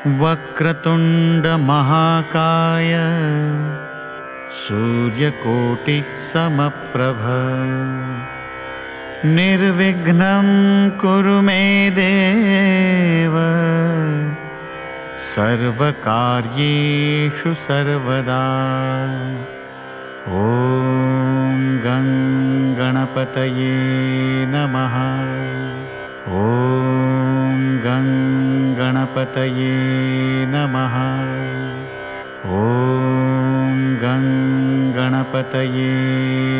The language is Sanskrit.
वक्रतुण्डमहाकाय सूर्यकोटिसमप्रभ निर्विघ्नं कुरु मे देव सर्वकार्येषु सर्वदा। ॐ गं गणपतये नमः। ॐ गं गणपतये नमः। ॐ गं गणपतये